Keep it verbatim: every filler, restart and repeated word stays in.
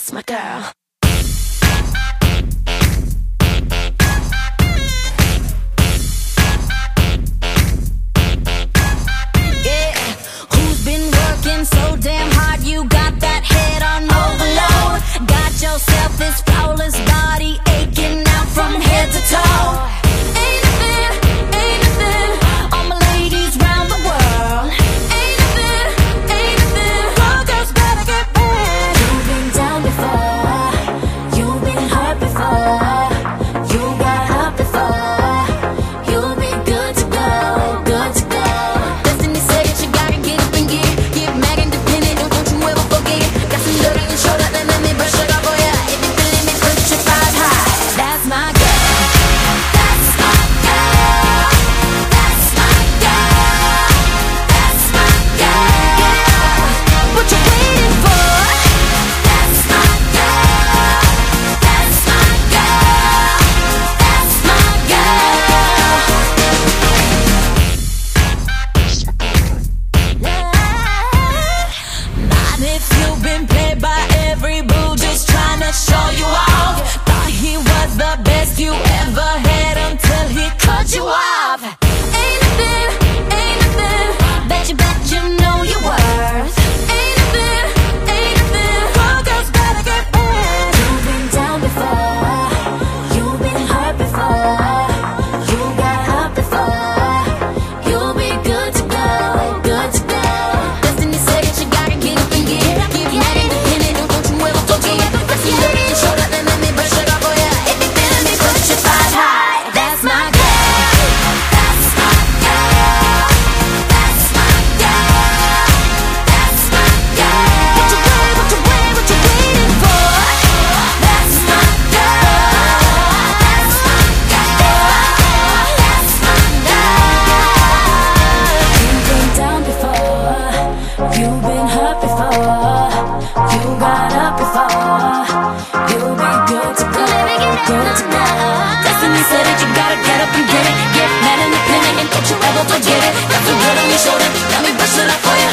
That's my girl. So damn hard, you got that head on overload. Got yourself this flawless body aching out from head to toe. Ain't nothing, ain't nothing, all my ladies round the world. Ain't nothing, ain't nothing, all girls better get back. You've been down before, you've been hurt before, you got up before. You'll be good to go, good to go. Destiny said that you gotta get up and get it. You ever had until he cut you off. Ain't nothing, ain't nothing that you bet you know your worth. Ain't nothing, ain't nothing, all girls better get back. You've been down before, you've been hurt before, you got up before. You'll be good to go, good to go. Destiny said that you gotta get up and get it. Get mad independent, don't you ever forget. If you dirty and show that, then let me brush it off, oh yeah. If you feeling me, put your five high. That's my girl. That's my girl. That's my girl. That's my girl. What you wait, what you wait, what you waiting for? That's my girl. That's my girl. That's my girl. You've been down before, you've been hurt before, you got up before. You'll be good to go, good to go. Destiny said that you gotta get up and get it. Get mad independent and don't you ever forget it. Got some good on your shoulder, let me brush it off for you.